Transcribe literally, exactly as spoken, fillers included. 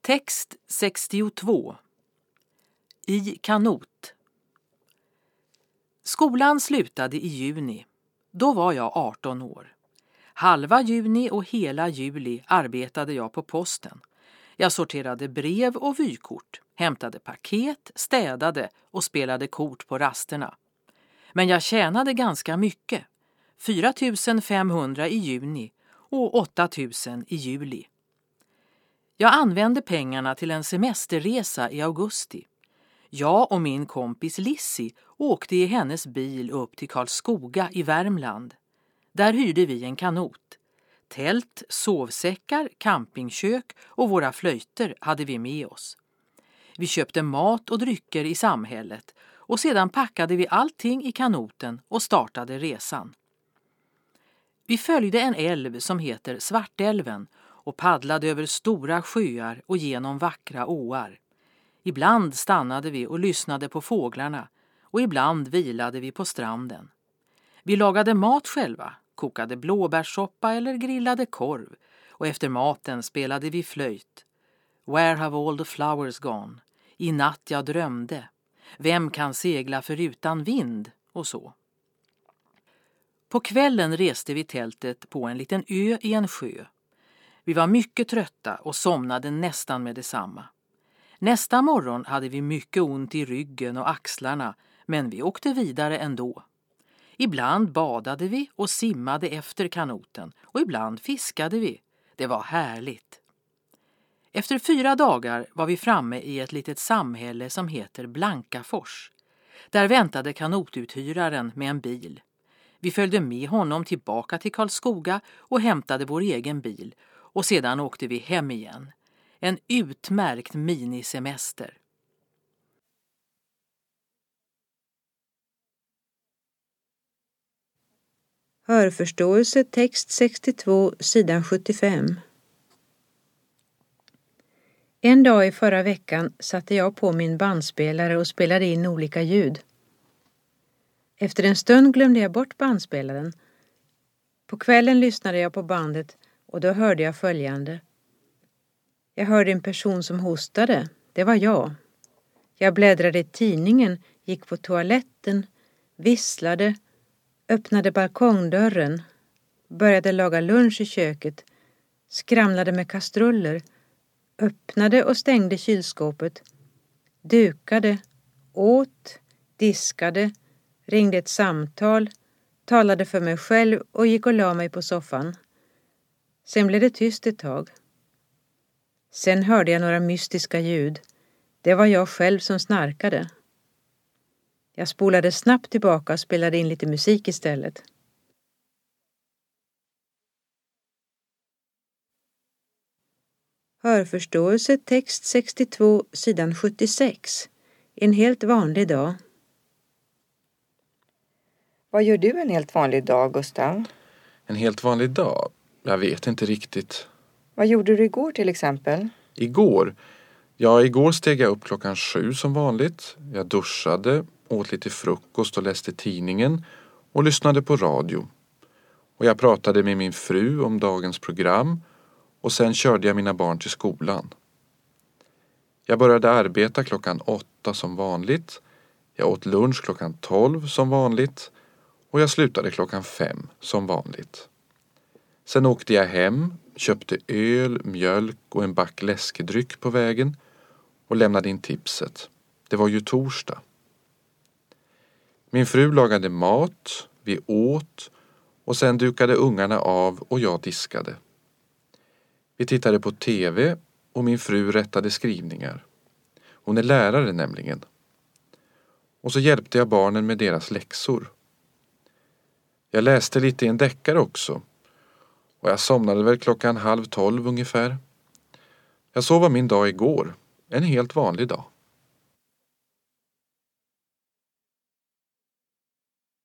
Text sextiotvå. I kanot. Skolan slutade i juni. Då var jag arton år. Halva juni och hela juli arbetade jag på posten. Jag sorterade brev och vykort, hämtade paket, städade och spelade kort på rasterna. Men jag tjänade ganska mycket. fyra tusen femhundra i juni och åtta tusen i juli. Jag använde pengarna till en semesterresa i augusti. Jag och min kompis Lissi åkte i hennes bil upp till Karlskoga i Värmland. Där hyrde vi en kanot. Tält, sovsäckar, campingkök och våra flöjter hade vi med oss. Vi köpte mat och drycker i samhället och sedan packade vi allting i kanoten och startade resan. Vi följde en älv som heter Svartälven och paddlade över stora sjöar och genom vackra åar. Ibland stannade vi och lyssnade på fåglarna och ibland vilade vi på stranden. Vi lagade mat själva, kokade blåbärssoppa eller grillade korv och efter maten spelade vi flöjt. Where have all the flowers gone? I natt jag drömde. Vem kan segla förutan vind? Och så. På kvällen reste vi tältet på en liten ö i en sjö. Vi var mycket trötta och somnade nästan med detsamma. Nästa morgon hade vi mycket ont i ryggen och axlarna, men vi åkte vidare ändå. Ibland badade vi och simmade efter kanoten och ibland fiskade vi. Det var härligt. Efter fyra dagar var vi framme i ett litet samhälle som heter Blankafors. Där väntade kanotuthyraren med en bil. Vi följde med honom tillbaka till Karlskoga och hämtade vår egen bil och sedan åkte vi hem igen. En utmärkt minisemester. Hörförståelse text sextiotvå, sidan sjuttiofem. En dag i förra veckan satte jag på min bandspelare och spelade in olika ljud. Efter en stund glömde jag bort bandspelaren. På kvällen lyssnade jag på bandet och då hörde jag följande. Jag hörde en person som hostade. Det var jag. Jag bläddrade i tidningen, gick på toaletten, visslade, öppnade balkongdörren, började laga lunch i köket, skramlade med kastruller, öppnade och stängde kylskåpet, dukade, åt, diskade, ringde ett samtal, talade för mig själv och gick och la mig på soffan. Sen blev det tyst ett tag. Sen hörde jag några mystiska ljud. Det var jag själv som snarkade. Jag spolade snabbt tillbaka och spelade in lite musik istället. Hörförståelse text sextiotvå, sidan sjuttiosex. En helt vanlig dag. Vad gör du en helt vanlig dag, Gustav? En helt vanlig dag? Jag vet inte riktigt. Vad gjorde du igår till exempel? Igår? Ja, igår steg jag upp klockan sju som vanligt. Jag duschade, åt lite frukost och läste tidningen och lyssnade på radio. Och jag pratade med min fru om dagens program och sen körde jag mina barn till skolan. Jag började arbeta klockan åtta som vanligt. Jag åt lunch klockan tolv som vanligt och jag slutade klockan fem som vanligt. Sen åkte jag hem, köpte öl, mjölk och en back läskedryck på vägen och lämnade in tipset. Det var ju torsdag. Min fru lagade mat, vi åt och sen dukade ungarna av och jag diskade. Vi tittade på tv och min fru rättade skrivningar. Hon är lärare nämligen. Och så hjälpte jag barnen med deras läxor. Jag läste lite i en deckare också. Och jag somnade väl klockan halv tolv ungefär. Jag sov min dag igår. En helt vanlig dag.